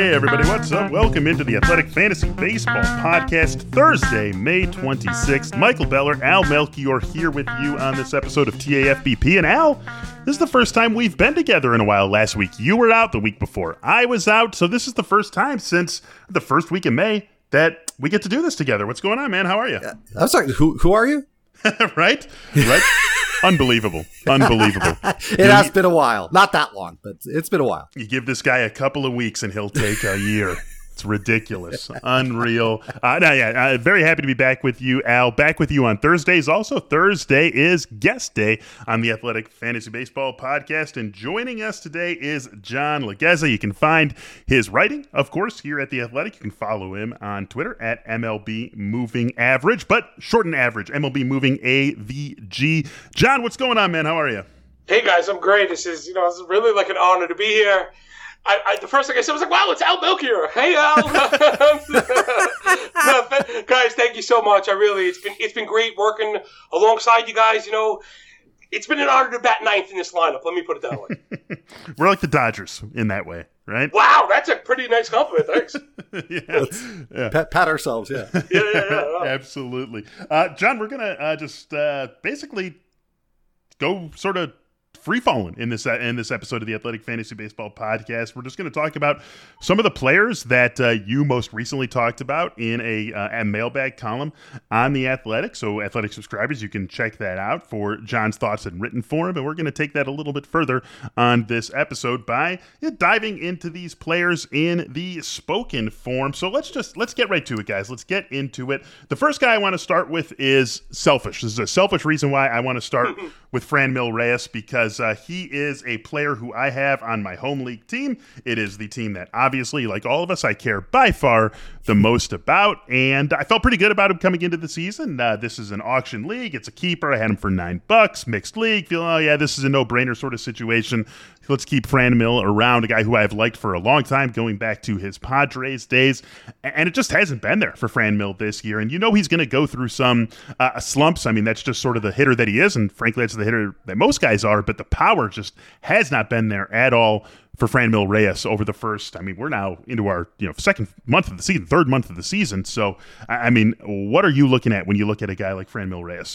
Hey everybody, what's up? Welcome into the Athletic Fantasy Baseball Podcast, Thursday, May 26th. Michael Beller, Al Melchior here with you on this episode of TAFBP. And Al, this is the first time we've been together in a while. Last week you were out, the week before I was out. So this is the first time since the first week in May that we get to do this together. What's going on, man? How are you? I'm sorry, who are you? Right? Unbelievable. It has been a while. Not that long, but it's been a while. You give this guy a couple of weeks and he'll take a year. It's ridiculous. Unreal. Very happy to be back with you, Al. Back with you on Thursdays. Also, Thursday is guest day on the Athletic Fantasy Baseball Podcast. And joining us today is John Legeza. You can find his writing, of course, here at The Athletic. You can follow him on Twitter at MLB Moving Average, but shorten average, MLB Moving AVG. John, what's going on, man? How are you? Hey, guys. I'm great. This is really like an honor to be here. The first thing I said was like, wow, it's Al Melchior. Hey, Al. Guys, thank you so much. It's been great working alongside you guys. You know, it's been an honor to bat ninth in this lineup. Let me put it that way. We're like the Dodgers in that way, right? Wow, that's a pretty nice compliment. Thanks. Yeah. Pat ourselves, yeah. Yeah. Absolutely. John, we're going to just basically go sort of free-falling in this episode of the Athletic Fantasy Baseball Podcast. We're just going to talk about some of the players that you most recently talked about in a mailbag column on The Athletic. So Athletic subscribers, you can check that out for John's thoughts in written form. And we're going to take that a little bit further on this episode by diving into these players in the spoken form. So let's get right to it, guys. Let's get into it. The first guy I want to start with is selfish. This is a selfish reason why I want to start with Franmil Reyes, because he is a player who I have on my home league team. It is the team that obviously, like all of us, I care by far the most about, and I felt pretty good about him coming into the season. This is an auction league. It's a keeper. I had him for $9. Mixed league. Feel, this is a no-brainer sort of situation. Let's keep Franmil around, a guy who I've liked for a long time, going back to his Padres days, and it just hasn't been there for Franmil this year. And he's going to go through some slumps. I mean, that's just sort of the hitter that he is, and frankly, that's the hitter that most guys are, but the power just has not been there at all for Franmil Reyes over the first, we're now into our second month of the season, third month of the season. So, what are you looking at when you look at a guy like Franmil Reyes?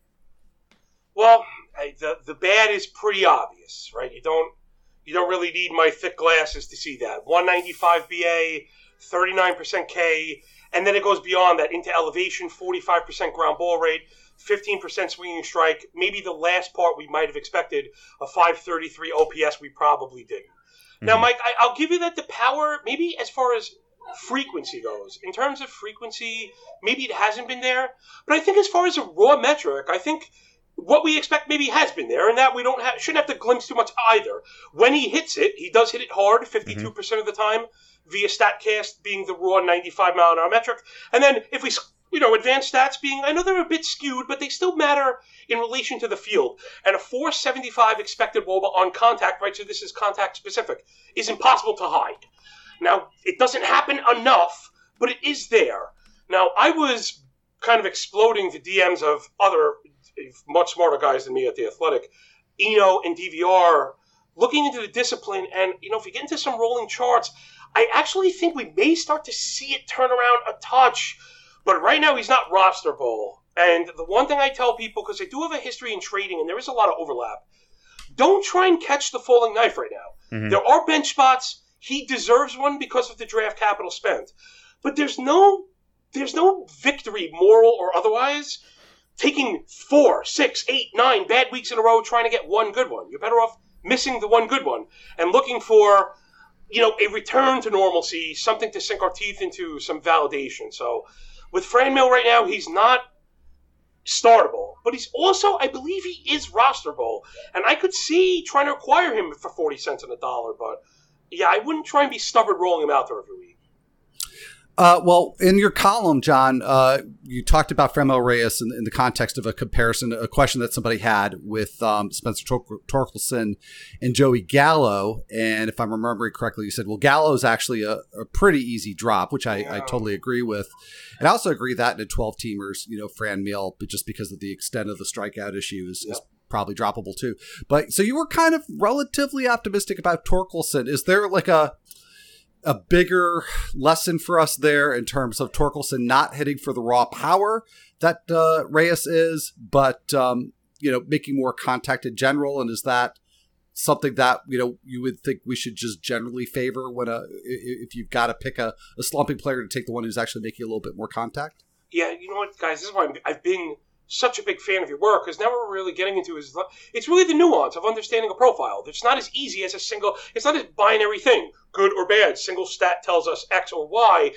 Well, the bad is pretty obvious, right? You don't really need my thick glasses to see that. 195 BA, 39% K, and then it goes beyond that into elevation, 45% ground ball rate, 15% swinging strike. Maybe the last part we might have expected, a 533 OPS, we probably didn't. Mm-hmm. Now, Mike, I'll give you that the power, maybe as far as frequency goes, in terms of frequency, maybe it hasn't been there. But I think as far as a raw metric, I think what we expect maybe has been there, and that we shouldn't have to glimpse too much either. When he hits it, he does hit it hard, 52% of the time, via StatCast being the raw 95-mile-an-hour metric. And then if we, advanced stats being, I know they're a bit skewed, but they still matter in relation to the field. And a 475 expected WOBA on contact, right, so this is contact specific, is impossible to hide. Now, it doesn't happen enough, but it is there. Now, I was kind of exploding the DMs of other much smarter guys than me at The Athletic, Eno and DVR, looking into the discipline. And, if we get into some rolling charts, I actually think we may start to see it turn around a touch. But right now, he's not rosterable. And the one thing I tell people, because I do have a history in trading, and there is a lot of overlap, don't try and catch the falling knife right now. Mm-hmm. There are bench spots. He deserves one because of the draft capital spent. But there's no victory, moral or otherwise, taking 4, 6, 8, 9 bad weeks in a row trying to get one good one. You're better off missing the one good one and looking for, a return to normalcy, something to sink our teeth into, some validation. So with Franmil right now, he's not startable, but he's also, I believe he is rosterable. And I could see trying to acquire him for 40 cents on the dollar, but yeah, I wouldn't try and be stubborn rolling him out there every week. Well, in your column, John, you talked about Franmil Reyes in the context of a comparison, a question that somebody had with Spencer Torkelson and Joey Gallo. And if I'm remembering correctly, you said, well, Gallo is actually a pretty easy drop, which I totally agree with. And I also agree that in 12-teamers, Franmil, but just because of the extent of the strikeout issue is probably droppable too. But so you were kind of relatively optimistic about Torkelson. Is there like a bigger lesson for us there in terms of Torkelson not hitting for the raw power that Reyes is, but making more contact in general? And is that something that you would think we should just generally favor when if you've got to pick a slumping player to take the one who's actually making a little bit more contact? Yeah, you know what, guys, this is why I've been such a big fan of your work, because now what we're really getting into is it's really the nuance of understanding a profile. It's not as easy as it's not a binary thing, good or bad. Single stat tells us X or Y.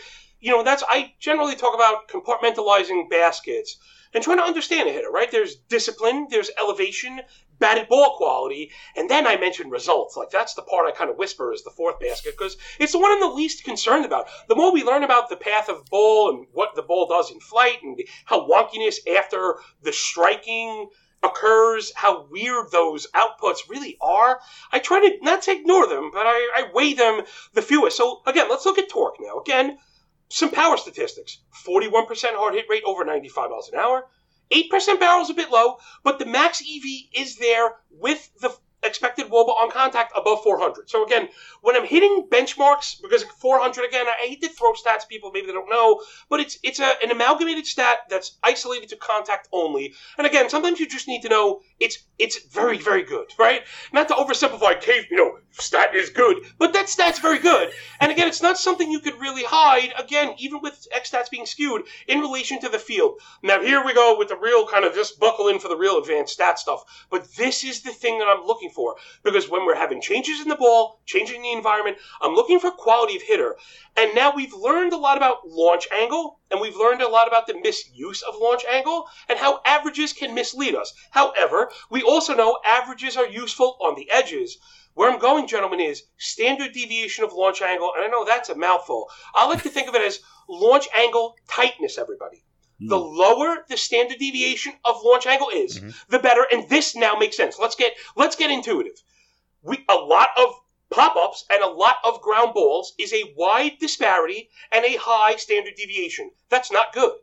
I generally talk about compartmentalizing baskets and trying to understand a hitter, right? There's discipline, there's elevation, batted ball quality, and then I mentioned results. Like, that's the part I kind of whisper is the fourth basket, because it's the one I'm the least concerned about. The more we learn about the path of the ball and what the ball does in flight and how wonkiness after the striking occurs, how weird those outputs really are, I try to not to ignore them, but I weigh them the fewest. So, again, let's look at torque now. Again, some power statistics. 41% hard hit rate over 95 miles an hour. 8% barrel's a bit low, but the max EV is there with the expected wOBA on contact above 400. So again, when I'm hitting benchmarks, because 400, again, I hate to throw stats people maybe they don't know, but it's an amalgamated stat that's isolated to contact only. And again, sometimes you just need to know it's very, very good, right? Not to oversimplify, stat is good, but that stat's very good. And again, it's not something you could really hide, again, even with X stats being skewed in relation to the field. Now here we go with the real kind of just buckle in for the real advanced stat stuff. But this is the thing that I'm looking for, because when we're having changes in the ball, changing the environment, I'm looking for quality of hitter. And now we've learned a lot about launch angle, and we've learned a lot about the misuse of launch angle and how averages can mislead us. However, we also know averages are useful on the edges. Where I'm going, gentlemen, is standard deviation of launch angle, and I know that's a mouthful. I like to think of it as launch angle tightness, everybody. The lower the standard deviation of launch angle is, the better. And this now makes sense. Let's get intuitive. A lot of pop-ups and a lot of ground balls is a wide disparity and a high standard deviation. That's not good.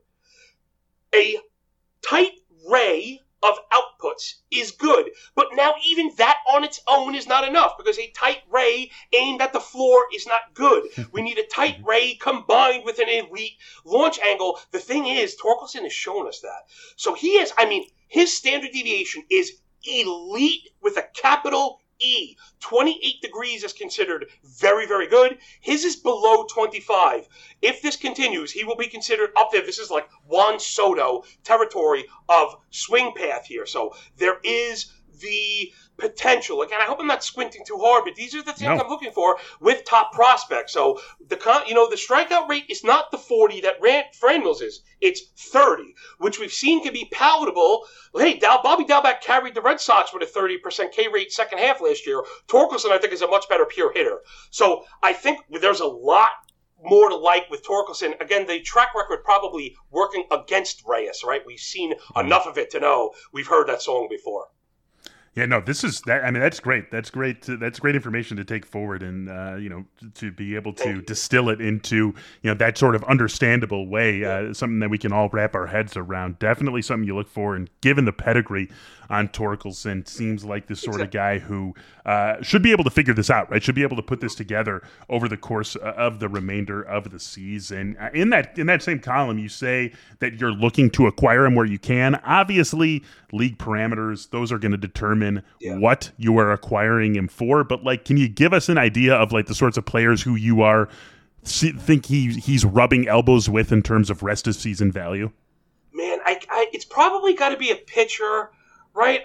A tight ray of outputs is good, but now even that on its own is not enough, because a tight ray aimed at the floor is not good. We need a tight ray combined with an elite launch angle. The thing is, Torkelson has shown us that. So his standard deviation is elite with a capital E. 28 degrees is considered very, very good. His is below 25. If this continues, he will be considered up there. This is like Juan Soto territory of swing path here. So there is the potential. Again, I hope I'm not squinting too hard, but these are the things I'm looking for with top prospects. So the strikeout rate is not the 40 that Franmil's is. It's 30, which we've seen can be palatable. Hey, Bobby Dalbec carried the Red Sox with a 30% K rate second half last year. Torkelson, I think, is a much better pure hitter. So I think there's a lot more to like with Torkelson. Again, the track record probably working against Reyes, right? We've seen enough of it to know we've heard that song before. Yeah, no, that's great. That's great. That's great information to take forward, and to be able to distill it into that sort of understandable way, something that we can all wrap our heads around. Definitely something you look for, and given the pedigree on Torkelson, seems like the sort of guy who should be able to figure this out, right? Should be able to put this together over the course of the remainder of the season. In that same column, you say that you're looking to acquire him where you can. Obviously, league parameters, those are going to determine what you are acquiring him for. But can you give us an idea of the sorts of players who you are think he's rubbing elbows with in terms of rest of season value? Man, it's probably got to be a pitcher. Right?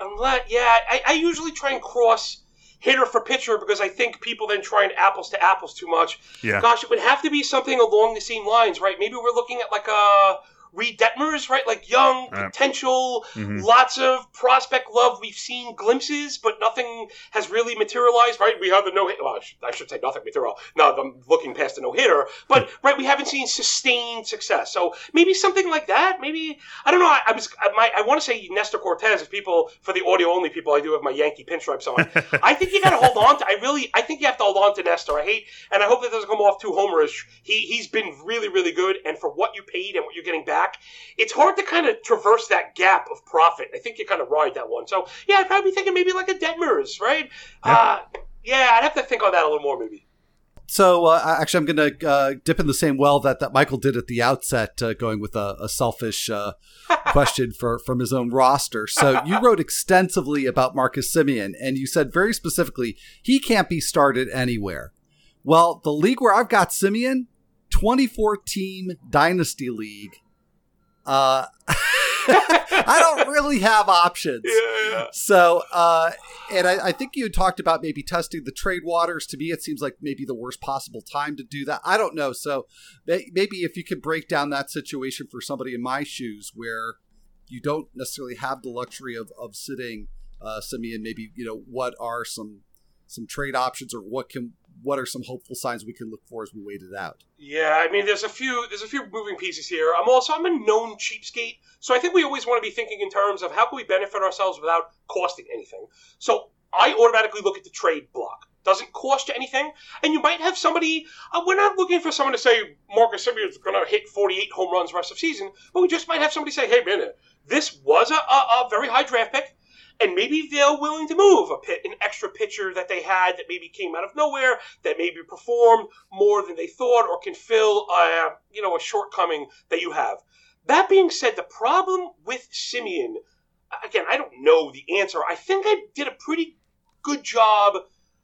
I usually try and cross hitter for pitcher, because I think people then try and apples to apples too much. Yeah. Gosh, it would have to be something along the same lines, right? Maybe we're looking at Reed Detmers, right? Young, potential, lots of prospect love. We've seen glimpses, but nothing has really materialized, right? We have the no-hitter. Well, I should say nothing material. No, I'm looking past the no-hitter. But, right, we haven't seen sustained success. So maybe something like that. Maybe, I don't know. I want to say Nestor Cortez. If people, for the audio-only people, I do have my Yankee pinstripes on. I think you got to hold on to, I think you have to hold on to Nestor. And I hope that doesn't come off too homerish. He's been really, really good. And for what you paid and what you're getting back, it's hard to kind of traverse that gap of profit. I think you kind of ride that one. So, yeah, I'd probably be thinking maybe like a Detmers, right? Yeah. I'd have to think on that a little more maybe. so actually, I'm going to dip in the same well that Michael did at the outset, going with a selfish question from his own roster. So you wrote extensively about Marcus Semien, and you said very specifically, he can't be started anywhere. Well, the league where I've got Semien, 24-team Dynasty League, I don't really have options. Yeah. So, and I think you had talked about maybe testing the trade waters. To me, it seems like maybe the worst possible time to do that. I don't know. So maybe if you could break down that situation for somebody in my shoes where you don't necessarily have the luxury of sitting Semien, maybe, what are some trade options, or what are some hopeful signs we can look for as we wait it out? Yeah, I mean, there's a few moving pieces here. I'm a known cheapskate, so I think we always want to be thinking in terms of how can we benefit ourselves without costing anything. So I automatically look at the trade block. Doesn't cost you anything, and you might have somebody. We're not looking for someone to say Marcus Semien is going to hit 48 home runs rest of season, but we just might have somebody say, hey, man, this was a very high draft pick. And maybe they're willing to move an extra pitcher that they had that maybe came out of nowhere, that maybe performed more than they thought, or can fill a shortcoming that you have. That being said, the problem with Semien, again, I don't know the answer. I think I did a pretty good job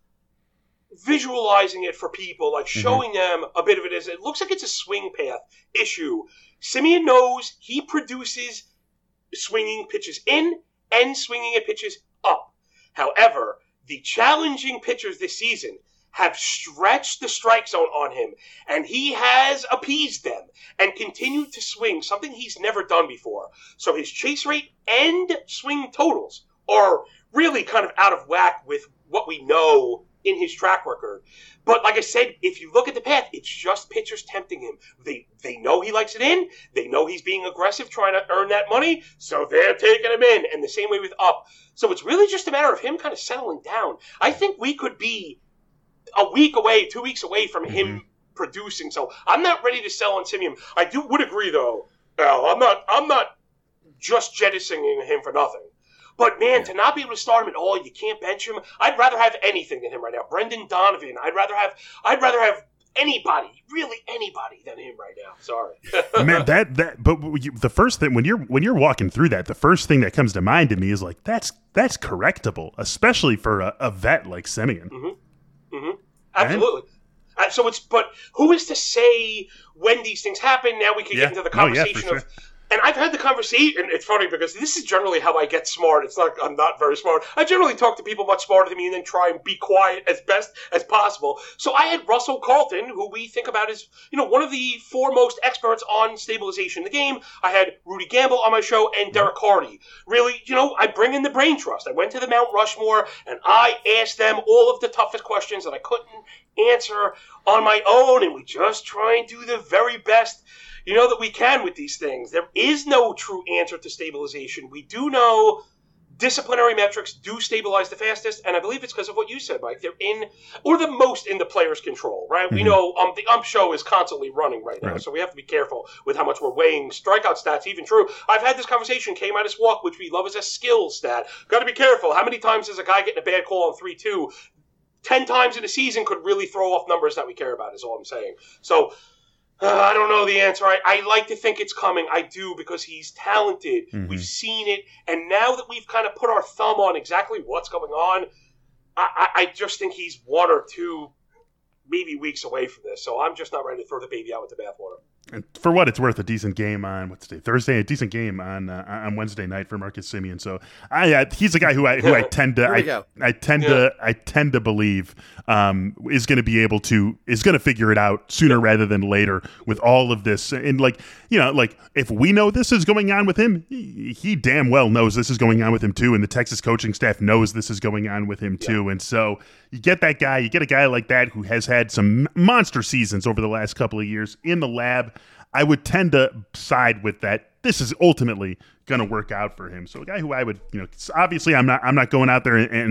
visualizing it for people, like showing them a bit of it. It looks like it's a swing path issue. Semien knows he produces swinging pitches in and swinging at pitches up. However, the challenging pitchers this season have stretched the strike zone on him, and he has appeased them and continued to swing, something he's never done before. So his chase rate and swing totals are really kind of out of whack with what we know in his track record. But like I said, if you look at the path, it's just pitchers tempting him. They know he likes it in. They know he's being aggressive, trying to earn that money, so they're taking him in. And the same way with Up. So it's really just a matter of him kind of settling down. I think we could be a week away, 2 weeks away from him producing. So I'm not ready to sell on Semien. I would agree, though, Al, I'm not just jettisoning him for nothing. But, man, to not be able to start him at all, you can't bench him. I'd rather have anything than him right now. Brendan Donovan. I'd rather have anybody, really anybody, than him right now. Sorry. Man, but the first thing when you're walking through that, the first thing that comes to mind to me is like that's correctable, especially for a vet like Semien. Absolutely. But who is to say when these things happen? Now we can get into the conversation of. And I've had the conversation, and it's funny because this is generally how I get smart. It's not, I'm not very smart. I generally talk to people much smarter than me and then try and be quiet as best as possible. So I had Russell Carlton, who we think about as, one of the foremost experts on stabilization in the game. I had Rudy Gamble on my show and Derek Hardy. Really, I bring in the brain trust. I went to the Mount Rushmore and I asked them all of the toughest questions that I couldn't answer on my own, and we just try and do the very best that we can with these things. There is no true answer to stabilization. We do know disciplinary metrics do stabilize the fastest, and I believe it's because of what you said, Mike. They're the most in the player's control, right? We know the ump show is constantly running right now, so we have to be careful with how much we're weighing strikeout stats. Even true, I've had this conversation, K-minus walk, which we love as a skill stat. Got to be careful. How many times is a guy getting a bad call on 3-2? 10 times in a season could really throw off numbers that we care about, is all I'm saying. So, I don't know the answer. I like to think it's coming. I do, because he's talented. We've seen it. And now that we've kind of put our thumb on exactly what's going on, I just think he's 1 or 2, maybe weeks away from this. So I'm just not ready to throw the baby out with the bathwater. And for what it's worth, a decent game on Thursday, a decent game on Wednesday night for Marcus Semien. So he's a guy who I tend to believe is going to figure it out sooner rather than later with all of this. And if we know this is going on with him, he damn well knows this is going on with him too, and the Texas coaching staff knows this is going on with him too. And so you get a guy like that who has had some monster seasons over the last couple of years in the lab. I would tend to side with that. This is ultimately going to work out for him. So a guy who I would, obviously I'm not going out there and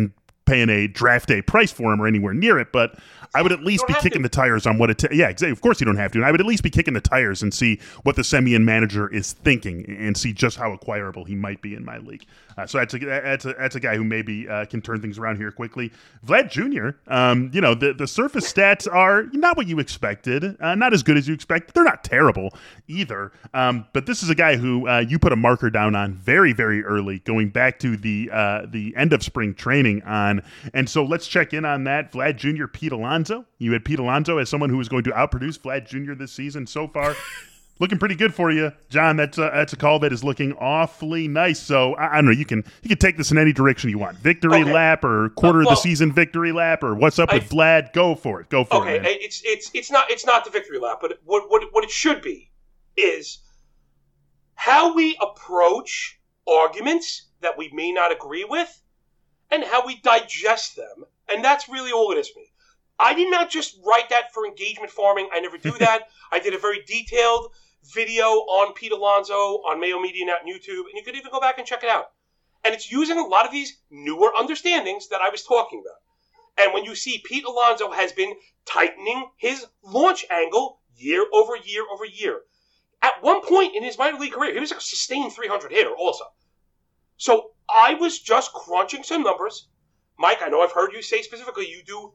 paying a draft day price for him or anywhere near it, but I would at least be kicking the tires on what it. Yeah, exactly. Of course you don't have to. And I would at least be kicking the tires and see what the Semien manager is thinking and see just how acquirable he might be in my league. So that's a guy who maybe can turn things around here quickly. Vlad Jr. The surface stats are not what you expected, not as good as you expected. They're not terrible either. But this is a guy who you put a marker down on very, very early, going back to the end of spring training on. And so let's check in on that. Vlad Jr., Pete Alonso. You had Pete Alonso as someone who was going to outproduce Vlad Jr. this season so far. Looking pretty good for you, John. That's a call that is looking awfully nice. So I don't know. You can take this in any direction you want. Victory lap or quarter of the season victory lap or what's up with Vlad? Go for it. Go for it. Okay, it's not the victory lap, but what it should be is how we approach arguments that we may not agree with and how we digest them, and that's really all it is for me. I did not just write that for engagement farming. I never do that. I did a very detailed video on Pete Alonso on Mayo Media Net and YouTube, and you could even go back and check it out. And it's using a lot of these newer understandings that I was talking about. And when you see Pete Alonso has been tightening his launch angle year over year over year. At one point in his minor league career, he was a sustained 300 hitter also. So I was just crunching some numbers. Mike, I know I've heard you say specifically you do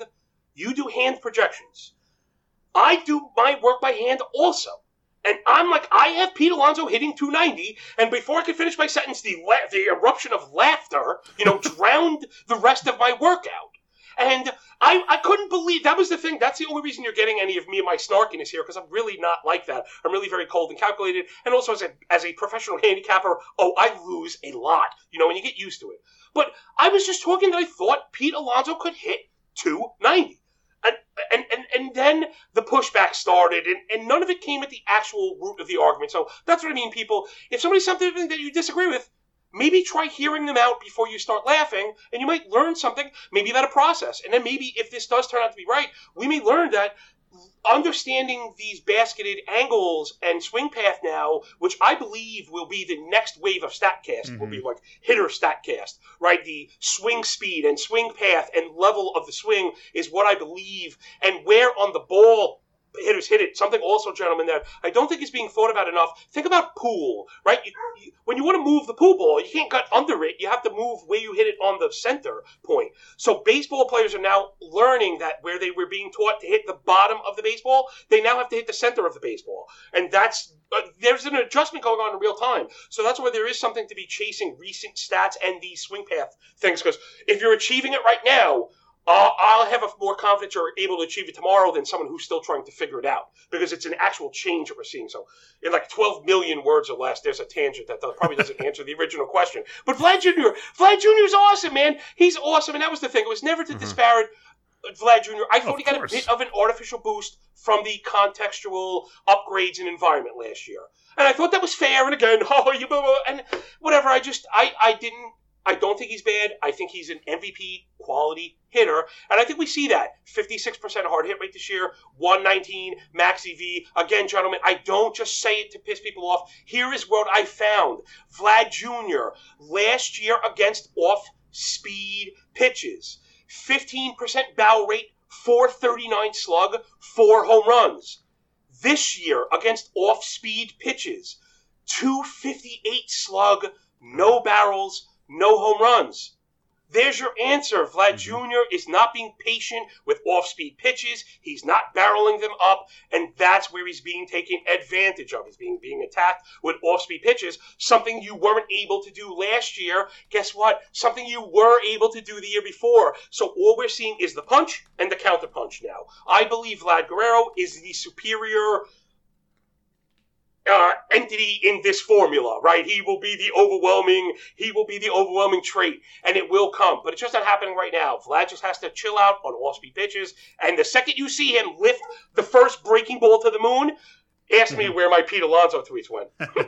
hand projections. I do my work by hand also. And I'm like, I have Pete Alonso hitting 290, and before I could finish my sentence, the eruption of laughter, drowned the rest of my workout. And I couldn't believe, that was the thing, that's the only reason you're getting any of me and my snarkiness here, because I'm really not like that. I'm really very cold and calculated, and also as a professional handicapper, I lose a lot, and you get used to it. But I was just talking that I thought Pete Alonso could hit 290. And then the pushback started, and none of it came at the actual root of the argument. So that's what I mean, people. If somebody's something that you disagree with, maybe try hearing them out before you start laughing, and you might learn something, maybe about a process. And then maybe if this does turn out to be right, we may learn that understanding these basketed angles and swing path now, which I believe will be the next wave of StatCast, will be like hitter StatCast, right? The swing speed and swing path and level of the swing is what I believe, and where on the ball hitters hit it. Something also, gentlemen, that I don't think is being thought about enough. Think about pool, right? When you want to move the pool ball, you can't cut under it. You have to move where you hit it on the center point. So baseball players are now learning that where they were being taught to hit the bottom of the baseball, they now have to hit the center of the baseball. And that's there's an adjustment going on in real time. So that's where there is something to be chasing recent stats and these swing path things. Because if you're achieving it right now, I'll have a more confidence you're able to achieve it tomorrow than someone who's still trying to figure it out, because it's an actual change that we're seeing. So in like 12 million words or less, there's a tangent that probably doesn't answer the original question. But Vlad Jr. is awesome, man. He's awesome, and that was the thing. It was never to disparage Vlad Jr. I thought he got a bit of an artificial boost from the contextual upgrades and environment last year. And I thought that was fair, and again, and whatever, I don't think he's bad. I think he's an MVP quality hitter. And I think we see that. 56% hard hit rate this year, 119 max EV. Again, gentlemen, I don't just say it to piss people off. Here is what I found. Vlad Jr. last year against off-speed pitches. 15% barrel rate, 439 slug, 4 home runs. This year against off-speed pitches, 258 slug, no barrels, no home runs. There's your answer. Vlad Jr. is not being patient with off-speed pitches. He's not barreling them up, and that's where he's being taken advantage of. He's being attacked with off-speed pitches, something you weren't able to do last year. Guess what? Something you were able to do the year before. So all we're seeing is the punch and the counter-punch now. I believe Vlad Guerrero is the superior entity in this formula, right? He will be the overwhelming trait, and it will come. But it's just not happening right now. Vlad just has to chill out on off-speed pitches, and the second you see him lift the first breaking ball to the moon, ask me where my Pete Alonso tweets went.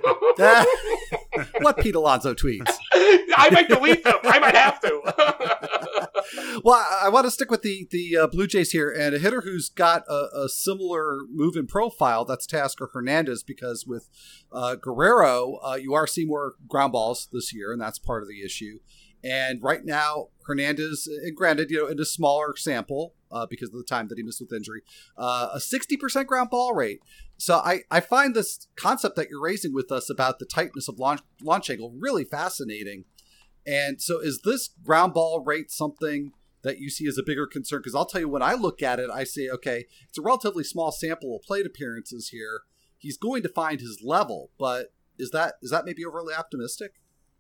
What Pete Alonso tweets? I might delete them. I might have to. Well, I want to stick with the Blue Jays here, and a hitter who's got a similar move in profile, that's Teoscar Hernandez, because with Guerrero, you are seeing more ground balls this year, and that's part of the issue. And right now, Hernandez, and granted, in a smaller sample because of the time that he missed with injury, a 60% ground ball rate. So I find this concept that you're raising with us about the tightness of launch angle really fascinating. And so is this ground ball rate something that you see as a bigger concern? Because I'll tell you, when I look at it, I say, okay, it's a relatively small sample of plate appearances here. He's going to find his level, but is that maybe overly optimistic?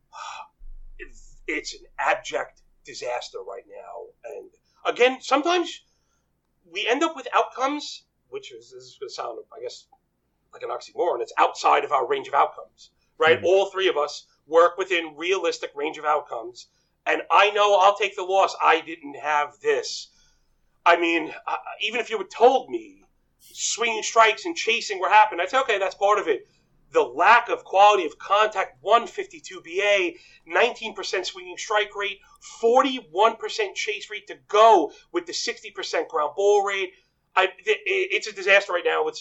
It's an abject disaster right now. And again, sometimes we end up with outcomes, which is, this is going to sound, I guess, like an oxymoron. It's outside of our range of outcomes, right? Mm-hmm. All three of us work within realistic range of outcomes. And I know I'll take the loss. I didn't have this. I mean, even if you had told me swinging strikes and chasing were happening, I'd say, okay, that's part of it. The lack of quality of contact, 152 BA, 19% swinging strike rate, 41% chase rate to go with the 60% ground ball rate. It's a disaster right now.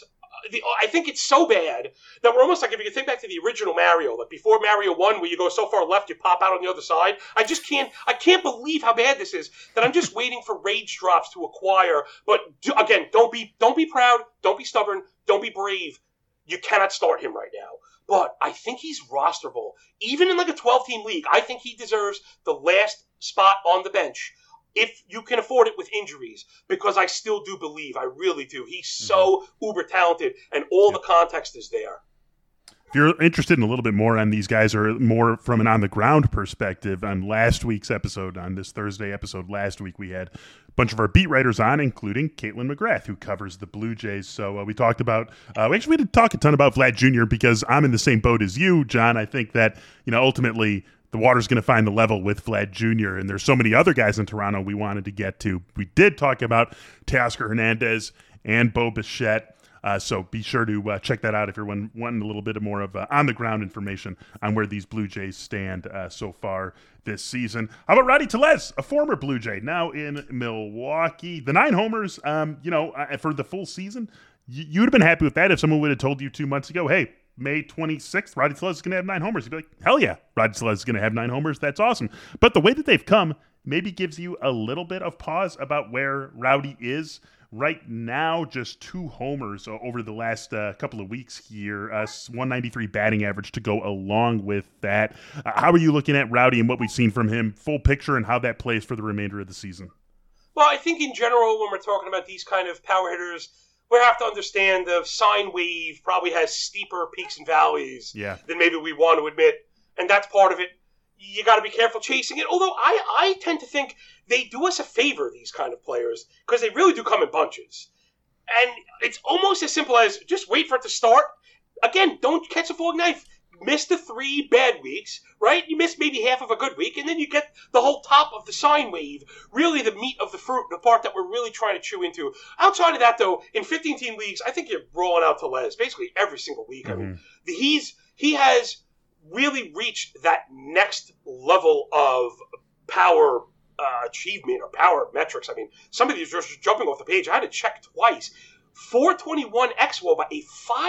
I think it's so bad that we're almost like, if you can think back to the original Mario, like before Mario 1, where you go so far left, you pop out on the other side. I can't believe how bad this is, that I'm just waiting for rage drops to acquire. But again, don't be proud, don't be stubborn, don't be brave. You cannot start him right now. But I think he's rosterable. Even in like a 12-team league, I think he deserves the last spot on the bench if you can afford it with injuries, because I still do believe, I really do. He's so uber talented, and all the context is there. If you're interested in a little bit more on these guys, or more from an on-the-ground perspective, on last week's episode, on this Thursday episode last week, we had a bunch of our beat writers on, including Caitlin McGrath, who covers the Blue Jays. So we talked about we didn't talk a ton about Vlad Jr. because I'm in the same boat as you, John. I think that, ultimately the water's going to find the level with Vlad Jr., and there's so many other guys in Toronto we wanted to get to. We did talk about Teoscar Hernandez and Bo Bichette. So be sure to check that out if you're wanting a little bit more of on-the-ground information on where these Blue Jays stand so far this season. How about Rowdy Tellez, a former Blue Jay, now in Milwaukee? The 9 homers, for the full season, you'd have been happy with that if someone would have told you 2 months ago, hey, May 26th, Rowdy Tellez is going to have 9 homers. You'd be like, hell yeah, Rowdy Tellez is going to have 9 homers. That's awesome. But the way that they've come maybe gives you a little bit of pause about where Rowdy is right now. Just 2 homers over the last couple of weeks here, 193 batting average to go along with that. How are you looking at Rowdy and what we've seen from him, full picture, and how that plays for the remainder of the season? Well, I think in general, when we're talking about these kind of power hitters, we have to understand the sine wave probably has steeper peaks and valleys than maybe we want to admit, and that's part of it. You got to be careful chasing it. Although I tend to think they do us a favor, these kind of players, because they really do come in bunches. And it's almost as simple as just wait for it to start. Again, don't catch a falling knife. Miss the 3 bad weeks, right? You miss maybe half of a good week, and then you get the whole top of the sine wave, really the meat of the fruit, the part that we're really trying to chew into. Outside of that, though, in 15-team leagues, I think you're rolling out Tellez basically every single week. I mean, he has really reached that next level of power achievement or power metrics. I mean, some of these are just jumping off the page. I had to check twice. 421 xWOBA, a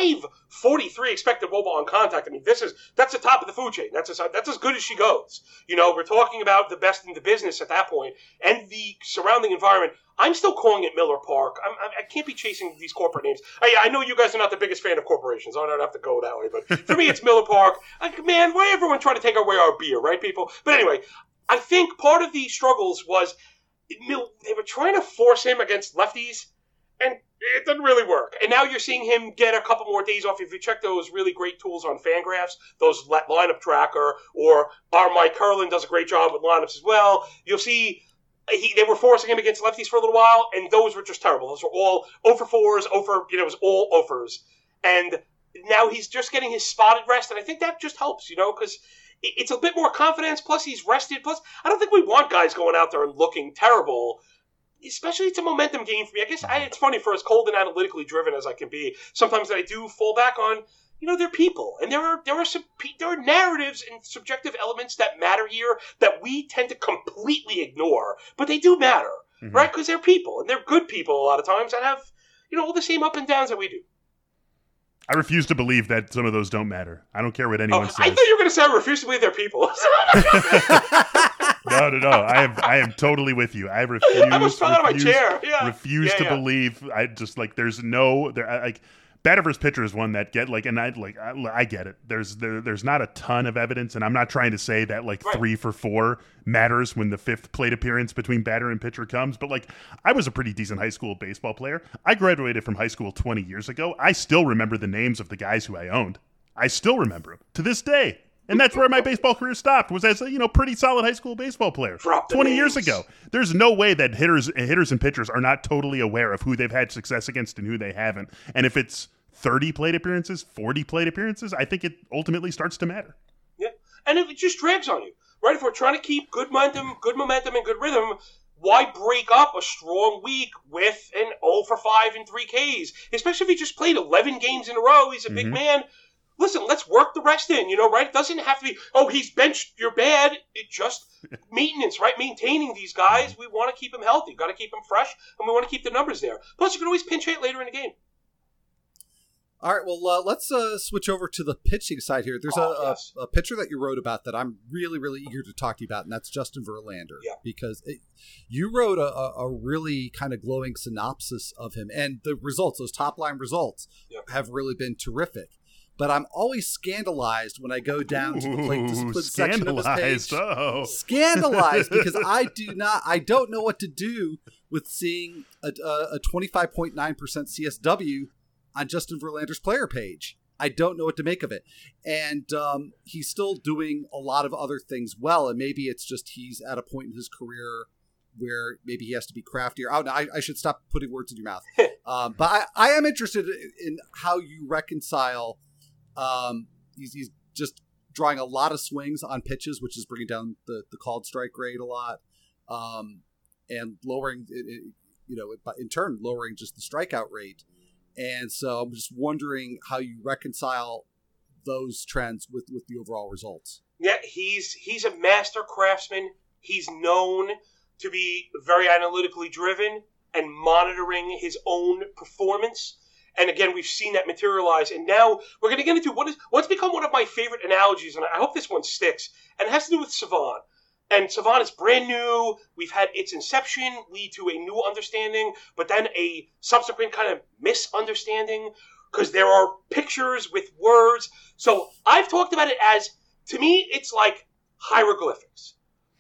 543 expected WOBA on contact. I mean, that's the top of the food chain. That's as good as she goes. We're talking about the best in the business at that point, and the surrounding environment. I'm still calling it Miller Park. I can't be chasing these corporate names. I know you guys are not the biggest fan of corporations. I don't have to go that way, but for me, it's Miller Park. Man, why everyone trying to take away our beer, right, people? But anyway, I think part of the struggles was they were trying to force him against lefties, and it didn't really work. And now you're seeing him get a couple more days off. If you check those really great tools on Fangraphs, those lineup tracker, or our Mike Curlin does a great job with lineups as well, you'll see they were forcing him against lefties for a little while, and those were just terrible. Those were all 0 for 4s, it was all 0 fors. And now he's just getting his spotted rest, and I think that just helps, because it's a bit more confidence, plus he's rested, plus I don't think we want guys going out there and looking terrible. Especially, it's a momentum game for me. I guess it's funny, for as cold and analytically driven as I can be, sometimes I do fall back on, they're people. And there are narratives and subjective elements that matter here that we tend to completely ignore. But they do matter, right? Because they're people. And they're good people a lot of times that have, all the same up and downs that we do. I refuse to believe that some of those don't matter. I don't care what anyone says. I thought you were going to say I refuse to believe they're people. No. I am totally with you. I refuse. I was falling out of my chair. Refuse to believe. I just like. There's no. Like batter versus pitcher is one that I get it. There's not a ton of evidence, and I'm not trying to say that like 3 for 4 matters when the 5th plate appearance between batter and pitcher comes. But like, I was a pretty decent high school baseball player. I graduated from high school 20 years ago. I still remember the names of the guys who I owned. I still remember them to this day. And that's where my baseball career stopped, was as a pretty solid high school baseball player 20 years ago. There's no way that hitters and pitchers are not totally aware of who they've had success against and who they haven't. And if it's 30 plate appearances, 40 plate appearances, I think it ultimately starts to matter. Yeah, and if it just drags on you, right? If we're trying to keep good momentum, and good rhythm, why break up a strong week with an 0 for 5 and 3 Ks? Especially if he just played 11 games in a row. He's a big man. Listen, let's work the rest in, right? It doesn't have to be, he's benched, you're bad. It just maintenance, right? Maintaining these guys. We want to keep them healthy. Got to keep them fresh, and we want to keep the numbers there. Plus, you can always pinch hit later in the game. All right, well, let's switch over to the pitching side here. There's a pitcher that you wrote about that I'm really, really eager to talk to you about, and that's Justin Verlander. Yeah. Because you wrote a really kind of glowing synopsis of him, and the results, those top-line results, have really been terrific. But I'm always scandalized when I go down to the plate discipline section of his page. Scandalized because I don't know what to do with seeing a 25.9% CSW on Justin Verlander's player page. I don't know what to make of it. And he's still doing a lot of other things well, and maybe it's just he's at a point in his career where maybe he has to be craftier. Oh, no, I should stop putting words in your mouth. But I am interested in how you reconcile. He's just drawing a lot of swings on pitches, which is bringing down the called strike rate a lot, and lowering, in turn, lowering just the strikeout rate. And so I'm just wondering how you reconcile those trends with the overall results. Yeah, he's a master craftsman. He's known to be very analytically driven and monitoring his own performance. And again, we've seen that materialize. And now we're going to get into what's become one of my favorite analogies, and I hope this one sticks. And it has to do with Savant. And Savant is brand new. We've had its inception lead to a new understanding, but then a subsequent kind of misunderstanding because there are pictures with words. So I've talked about it as, to me, it's like hieroglyphics.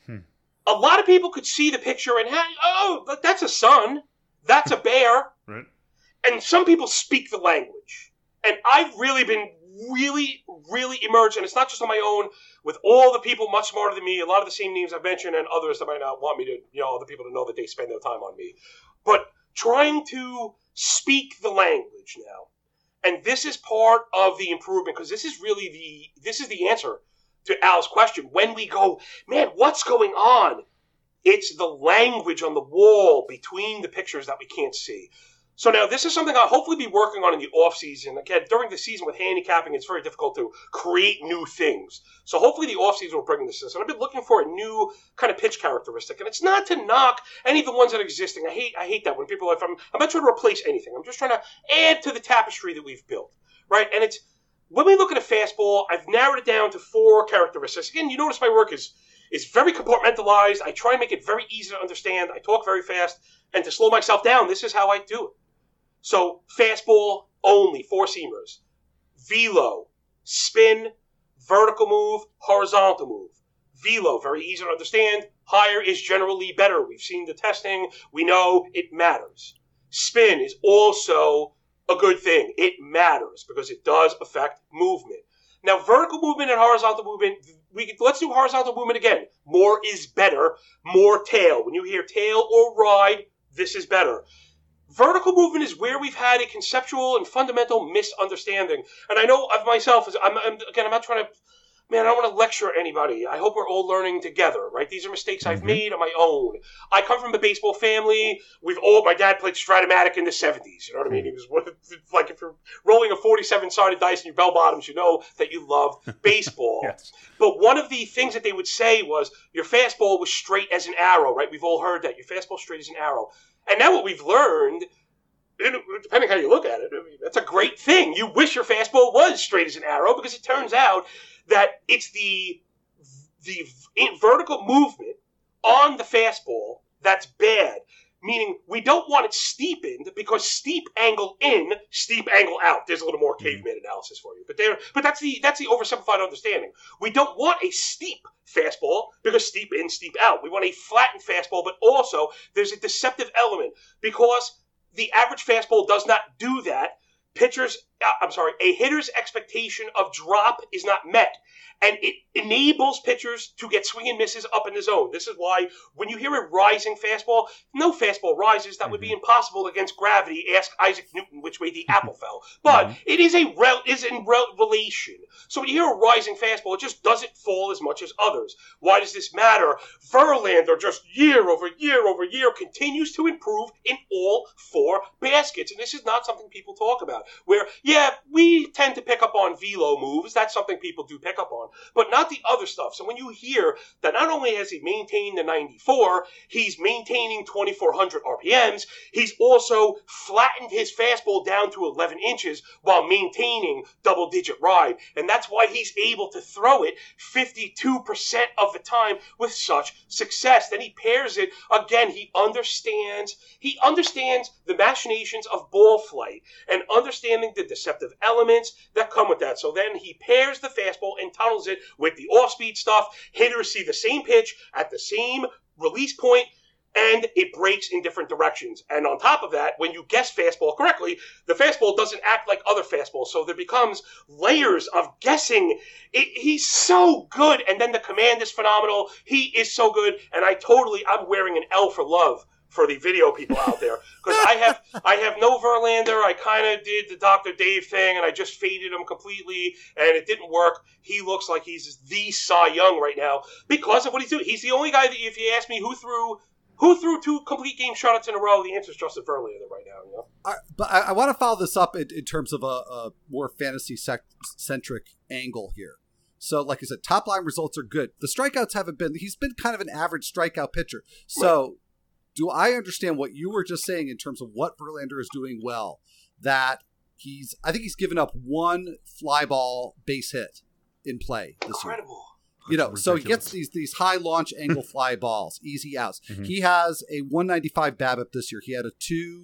A lot of people could see the picture and, that's a sun. That's a bear. Right. And some people speak the language. And I've really been really, really immersed, and it's not just on my own, with all the people much smarter than me, a lot of the same names I've mentioned, and others that might not want me to, other people to know that they spend their time on me. But trying to speak the language now. And this is part of the improvement, because this is really the answer to Al's question. When we go, man, what's going on? It's the language on the wall between the pictures that we can't see. So now this is something I'll hopefully be working on in the off-season. Again, during the season with handicapping, it's very difficult to create new things. So hopefully the off-season will bring this. And I've been looking for a new kind of pitch characteristic. And it's not to knock any of the ones that are existing. I hate that when people are, I'm not trying to replace anything. I'm just trying to add to the tapestry that we've built, right? And it's, when we look at a fastball, I've narrowed it down to 4 characteristics. Again, you notice my work is very compartmentalized. I try and make it very easy to understand. I talk very fast. And to slow myself down, this is how I do it. So fastball only, 4-seamers. Velo, spin, vertical move, horizontal move. Velo, very easy to understand. Higher is generally better. We've seen the testing. We know it matters. Spin is also a good thing. It matters because it does affect movement. Now, vertical movement and horizontal movement, let's do horizontal movement again. More is better. More tail. When you hear tail or ride, this is better. Vertical movement is where we've had a conceptual and fundamental misunderstanding. And I know of myself, I'm not trying to, I don't want to lecture anybody. I hope we're all learning together, right? These are mistakes I've made on my own. I come from a baseball family. My dad played Stratomatic in the 70s. You know what I mean? He was like, if you're rolling a 47-sided dice in your bell bottoms, you know that you love baseball. Yes. But one of the things that they would say was your fastball was straight as an arrow, right? We've all heard that. Your fastball straight as an arrow. And now what we've learned, depending how you look at it, that's a great thing. You wish your fastball was straight as an arrow because it turns out that it's the vertical movement on the fastball that's bad. Meaning we don't want it steepened because steep angle in, steep angle out. There's a little more caveman analysis for you, but that's the oversimplified understanding. We don't want a steep fastball because steep in, steep out. We want a flattened fastball, but also there's a deceptive element because the average fastball does not do that. A hitter's expectation of drop is not met. And it enables pitchers to get swing and misses up in the zone. This is why when you hear a rising fastball, no fastball rises. That would be impossible against gravity. Ask Isaac Newton which way the apple fell. But it is in relation. So when you hear a rising fastball, it just doesn't fall as much as others. Why does this matter? Verlander just year over year over year continues to improve in all 4 baskets. And this is not something people talk about. Where, we tend to pick up on velo moves. That's something people do pick up on. But not the other stuff. So when you hear that not only has he maintained the 94, he's maintaining 2,400 RPMs, he's also flattened his fastball down to 11 inches while maintaining double-digit ride. And that's why he's able to throw it 52% of the time with such success. Then he pairs it, again, he understands the machinations of ball flight and understanding the deceptive elements that come with that. So then he pairs the fastball and tunnels it with the off-speed stuff. Hitters see the same pitch at the same release point, and it breaks in different directions. And on top of that, when you guess fastball correctly, the fastball doesn't act like other fastballs. So there becomes layers of guessing. He's so good. And then the command is phenomenal. He is so good. And I'm wearing an L for love for the video people out there, because I have no Verlander. I kind of did the Dr. Dave thing, and I just faded him completely, and it didn't work. He looks like he's the Cy Young right now because of what he's doing. He's the only guy that, if you ask me who threw 2 complete game shutouts in a row, the answer is Justin Verlander right now. You know? But I want to follow this up in terms of a more fantasy-centric angle here. So, like I said, top-line results are good. The strikeouts haven't been – he's been kind of an average strikeout pitcher. So right. Do I understand what you were just saying in terms of what Verlander is doing well? That I think he's given up 1 fly ball base hit in play this Incredible. Year. So he gets these high launch angle fly balls, easy outs. Mm-hmm. He has a 195 BABIP this year. He had a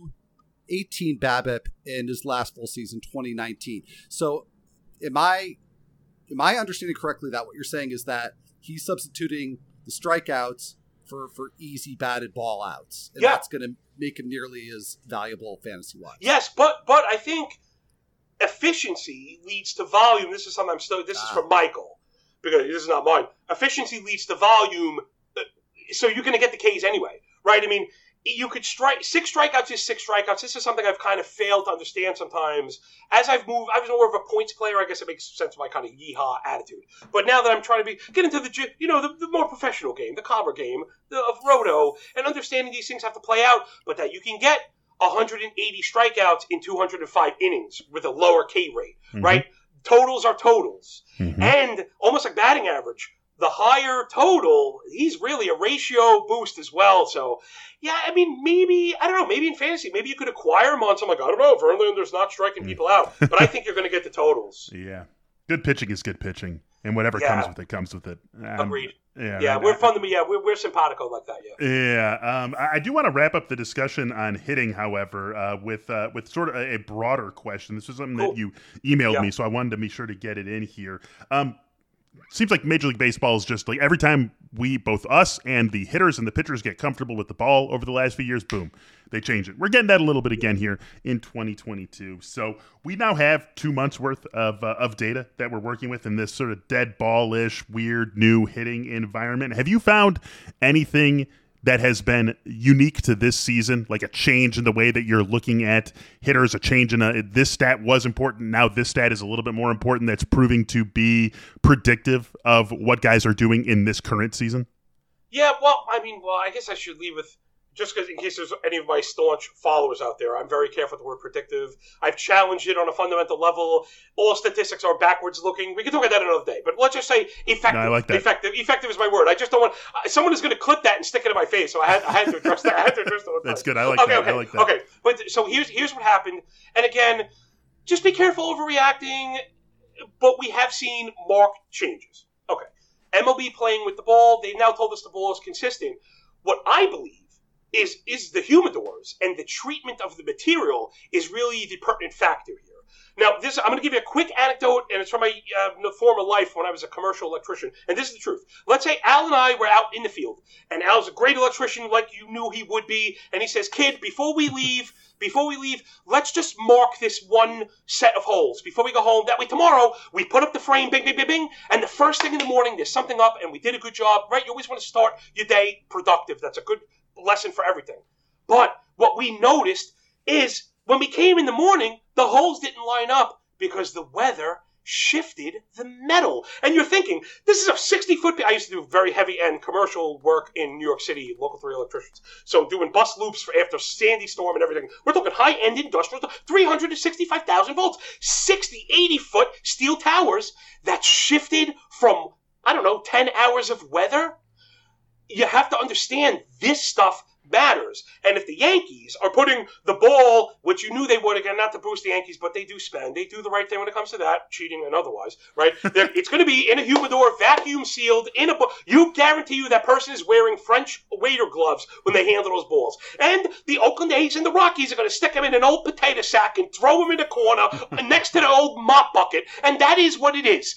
218 BABIP in his last full season, 2019. So am I understanding correctly that what you're saying is that he's substituting the strikeouts for easy batted ball outs, and that's going to make him nearly as valuable fantasy-wise? Yes, but I think efficiency leads to volume. This is something this is from Michael, because this is not mine. Efficiency leads to volume, so you're going to get the Ks anyway, right? I mean, you could 6 strikeouts is 6 strikeouts. This is something I've kind of failed to understand sometimes. As I've moved, I was more of a points player. I guess it makes sense of my kind of yeehaw attitude. But now that I'm trying to get into the more professional game, the calmer game of Roto, and understanding these things have to play out, but that you can get 180 strikeouts in 205 innings with a lower K rate, right? Totals are totals. And almost like batting average, the higher total, he's really a ratio boost as well. So, yeah, I mean, maybe in fantasy, maybe you could acquire him on something like, I don't know, Verlander's not striking people out. But I think you're going to get the totals. Yeah. Good pitching is good pitching. And whatever comes with it. Agreed. We're simpatico like that, Yeah. I do want to wrap up the discussion on hitting, however, with sort of a broader question. This is something that you emailed me, so I wanted to be sure to get it in here. Seems like Major League Baseball is just like every time both us and the hitters and the pitchers get comfortable with the ball over the last few years, boom, they change it. We're getting that a little bit again here in 2022. So we now have 2 months worth of data that we're working with in this sort of dead ball-ish, weird, new hitting environment. Have you found anything that has been unique to this season, like a change in the way that you're looking at hitters, a change in this stat was important, now this stat is a little bit more important, that's proving to be predictive of what guys are doing in this current season? Yeah, I guess I should leave with, just because in case there's any of my staunch followers out there, I'm very careful with the word predictive. I've challenged it on a fundamental level. All statistics are backwards looking. We can talk about that another day. But let's just say effective. No, I like that. Effective is my word. I just don't want someone is going to clip that and stick it in my face. So I had to address that. That's good. I like that. Okay. I like that. Okay. But so here's what happened. And again, just be careful overreacting. But we have seen marked changes. Okay. MLB playing with the ball. They've now told us the ball is consistent. What I believe is the humidors and the treatment of the material is really the pertinent factor here. Now, I'm going to give you a quick anecdote, and it's from my former life when I was a commercial electrician, and this is the truth. Let's say Al and I were out in the field, and Al's a great electrician like you knew he would be, and he says, kid, before we leave, let's just mark this one set of holes before we go home. That way tomorrow, we put up the frame, bing, bing, bing, bing, and the first thing in the morning, there's something up, and we did a good job, right? You always want to start your day productive. That's a good lesson for everything. But what we noticed is when we came in the morning, the holes didn't line up because the weather shifted the metal. And you're thinking, this is a 60-foot... I used to do very heavy-end commercial work in New York City, Local 3 electricians. So doing bus loops after Sandy Storm and everything. We're talking high-end industrial, 365,000 volts, 60, 80-foot steel towers that shifted from, 10 hours of weather. You have to understand this stuff matters. And if the Yankees are putting the ball, which you knew they would, again, not to boost the Yankees, but they do spend. They do the right thing when it comes to that, cheating and otherwise, right? It's going to be in a humidor, vacuum sealed, in a you guarantee you that person is wearing French waiter gloves when they handle those balls. And the Oakland A's and the Rockies are going to stick them in an old potato sack and throw them in a corner next to the old mop bucket. And that is what it is.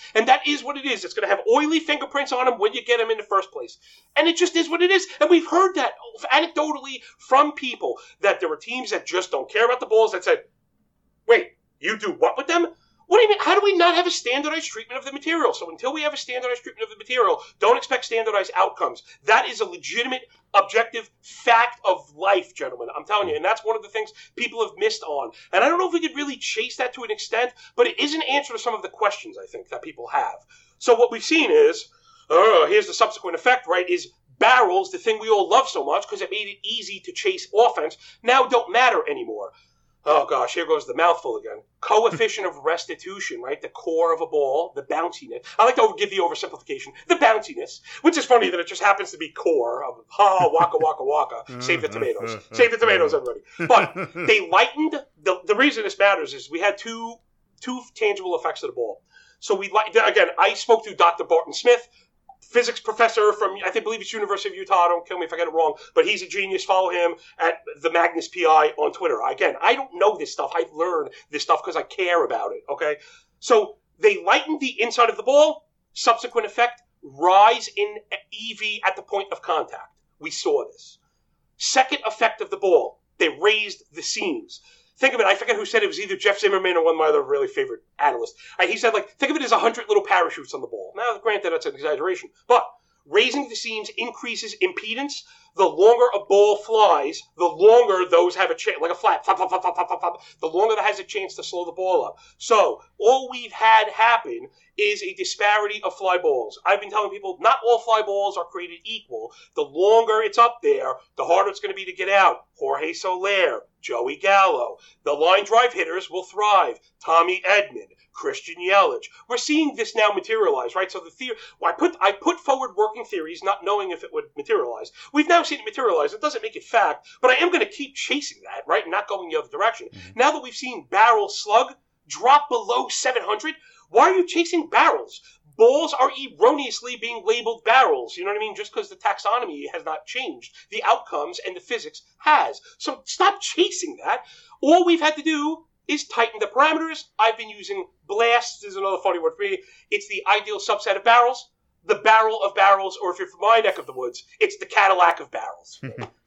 It's going to have oily fingerprints on them when you get them in the first place. And it just is what it is. And we've heard that anecdotally from people, that there were teams that just don't care about the balls that said, wait, you do what with them? What do you mean? How do we not have a standardized treatment of the material? So until we have a standardized treatment of the material, don't expect standardized outcomes. That is a legitimate, objective fact of life, gentlemen. I'm telling you. And that's one of the things people have missed on. And I don't know if we could really chase that to an extent, but it is an answer to some of the questions, I think, that people have. So what we've seen is, here's the subsequent effect, right, is barrels, the thing we all love so much because it made it easy to chase offense, now don't matter anymore. Oh gosh, here goes the mouthful again. Coefficient of restitution, right? The core of a ball, the bounciness. I like to give the oversimplification. The bounciness, which is funny that it just happens to be core of, waka, waka, waka. Save the tomatoes. Save the tomatoes, everybody. But they lightened, the reason this matters is we had two tangible effects of the ball. So again, I spoke to Dr. Barton Smith, physics professor from, I believe it's University of Utah. Don't kill me if I get it wrong, but he's a genius. Follow him at the Magnus PI on Twitter. Again, I don't know this stuff. I learned this stuff because I care about it, okay? So they lightened the inside of the ball. Subsequent effect, rise in EV at the point of contact. We saw this. Second effect of the ball, they raised the seams. Think of it, I forget who said it was either Jeff Zimmerman or one of my other really favorite analysts. He said, think of it as 100 little parachutes on the ball. Now, granted, that's an exaggeration, but raising the seams increases impedance. The longer a ball flies, the longer those have a chance, like a flat, flop, flop, flop, flop, flop, flop, the longer that has a chance to slow the ball up. So, all we've had happen is a disparity of fly balls. I've been telling people, not all fly balls are created equal. The longer it's up there, the harder it's going to be to get out. Jorge Soler, Joey Gallo. The line drive hitters will thrive. Tommy Edman, Christian Yelich. We're seeing this now materialize, right? So the theory, I put forward working theories, not knowing if it would materialize. We've now seen it materialize. It doesn't make it fact, but I am going to keep chasing that, right? Not going the other direction. Mm-hmm. Now that we've seen barrel slug drop below 700, why are you chasing barrels? Balls are erroneously being labeled barrels. You know what I mean? Just because the taxonomy has not changed. The outcomes and the physics has. So stop chasing that. All we've had to do is tighten the parameters. I've been using blast. This is another funny word for me. It's the ideal subset of barrels. The barrel of barrels, or if you're from my neck of the woods, it's the Cadillac of barrels.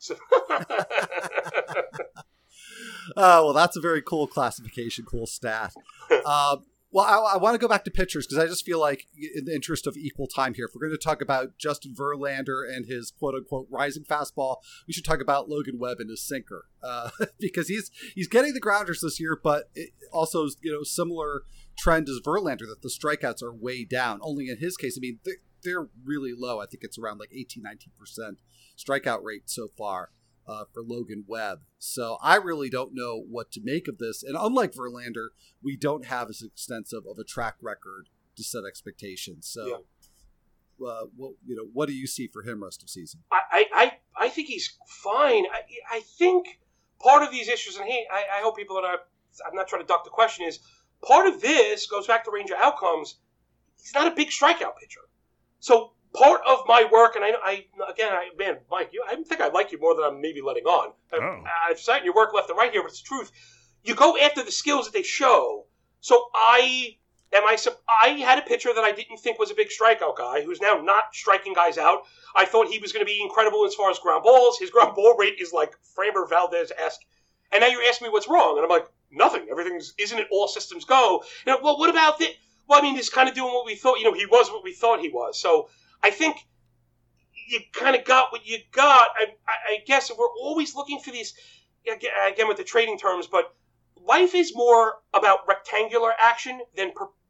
Well, that's a very cool classification, cool stat. Well, I want to go back to pitchers because I just feel like, in the interest of equal time here, if we're going to talk about Justin Verlander and his quote-unquote rising fastball, we should talk about Logan Webb and his sinker because he's getting the grounders this year, but it also, similar trend as Verlander that the strikeouts are way down. Only in his case, I mean, they're really low. I think it's around like 18-19% strikeout rate so far. For Logan Webb. So I really don't know what to make of this. And unlike Verlander, we don't have as extensive of a track record to set expectations. So, what do you see for him rest of season? I think he's fine. I think part of these issues, and I hope people that I'm not trying to duck the question, is part of this goes back to range of outcomes. He's not a big strikeout pitcher. So part of my work, and man, Mike, I think I like you more than I'm maybe letting on. I've cited your work left and right here, but it's the truth. You go after the skills that they show. So I had a pitcher that I didn't think was a big strikeout guy, who's now not striking guys out. I thought he was going to be incredible as far as ground balls. His ground ball rate is like Framber Valdez-esque. And now you're asking me what's wrong. And I'm like, nothing. Isn't it all systems go? Well, what about this? Well, I mean, he's kind of doing what we thought. He was what we thought he was. So I think you kind of got what you got. I guess we're always looking for these, again with the trading terms, but life is more about rectangular action than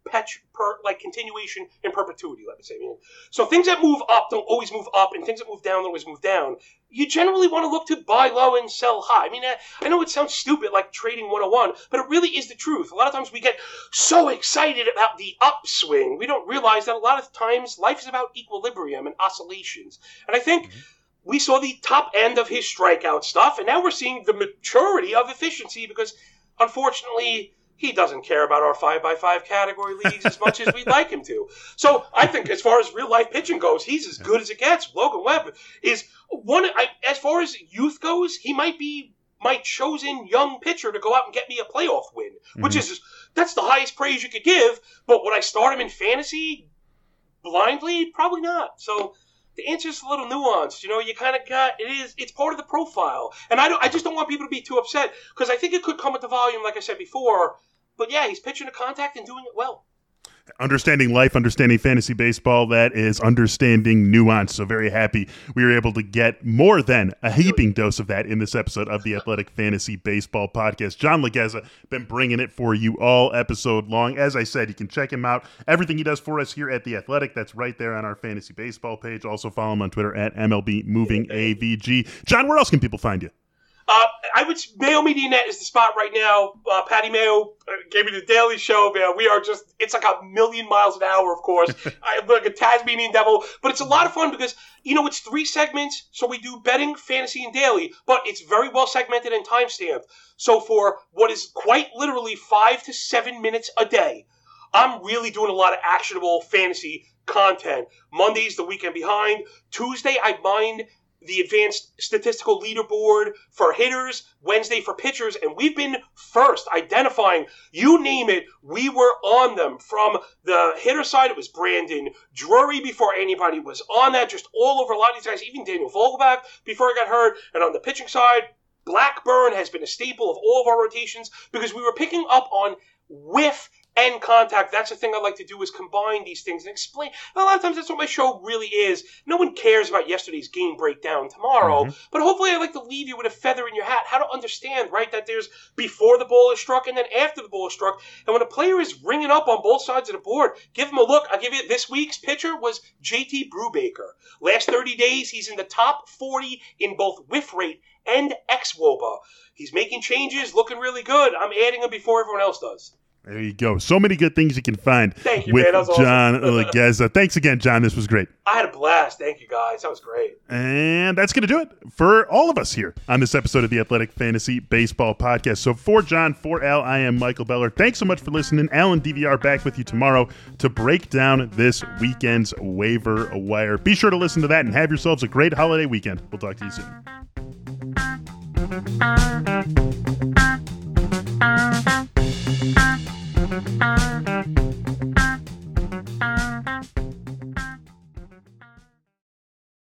continuation in perpetuity, let me say. So things that move up don't always move up, and things that move down don't always move down. You generally want to look to buy low and sell high. I know it sounds stupid, like trading 101, but it really is the truth. A lot of times we get so excited about the upswing, we don't realize that a lot of times life is about equilibrium and oscillations. And I think we saw the top end of his strikeout stuff, and now we're seeing the maturity of efficiency because, unfortunately, he doesn't care about our 5x5 category leagues as much as we'd like him to. So I think as far as real-life pitching goes, he's as good as it gets. Logan Webb is one. As far as youth goes, he might be my chosen young pitcher to go out and get me a playoff win, which that's the highest praise you could give. But would I start him in fantasy blindly? Probably not. So the answer is a little nuanced. You kind of got it's part of the profile. And I just don't want people to be too upset because I think it could come with the volume, like I said before. But yeah, he's pitching to contact and doing it well. Understanding life, understanding fantasy baseball, that is understanding nuance. So very happy we were able to get more than a heaping dose of that in this episode of the Athletic Fantasy Baseball Podcast. John Laghezza, been bringing it for you all episode long. As I said, you can check him out. Everything he does for us here at The Athletic, that's right there on our fantasy baseball page. Also follow him on Twitter at MLBMovingAVG. John, where else can people find you? I would Mayo Media Net is the spot right now. Patty Mayo gave me the Daily Show, man. We are it's like a million miles an hour, of course. I'm like a Tasmanian devil, but it's a lot of fun because, it's 3 segments. So we do betting, fantasy, and daily, but it's very well segmented and time-stamped. So for what is quite literally 5 to 7 minutes a day, I'm really doing a lot of actionable fantasy content. Monday's the weekend behind. Tuesday, I mind the advanced statistical leaderboard for hitters, Wednesday for pitchers, and we've been first identifying, you name it, we were on them. From the hitter side, it was Brandon Drury before anybody was on that, just all over a lot of these guys, even Daniel Vogelbach before he got hurt. And on the pitching side, Blackburn has been a staple of all of our rotations because we were picking up on whiff and contact. That's the thing I like to do, is combine these things and explain. And a lot of times that's what my show really is. No one cares about yesterday's game breakdown tomorrow, but hopefully I like to leave you with a feather in your hat, how to understand, right, that there's before the ball is struck and then after the ball is struck. And when a player is ringing up on both sides of the board, give him a look. I'll give you this week's pitcher was JT Brubaker. Last 30 days, he's in the top 40 in both whiff rate and xWOBA. He's making changes, looking really good. I'm adding him before everyone else does. There you go. So many good things you can find Thank you, with man. That was John awesome. Laghezza. Thanks again, John. This was great. I had a blast. Thank you, guys. That was great. And that's going to do it for all of us here on this episode of the Athletic Fantasy Baseball Podcast. So for John, for Al, I am Michael Beller. Thanks so much for listening. Alan DVR back with you tomorrow to break down this weekend's waiver wire. Be sure to listen to that and have yourselves a great holiday weekend. We'll talk to you soon.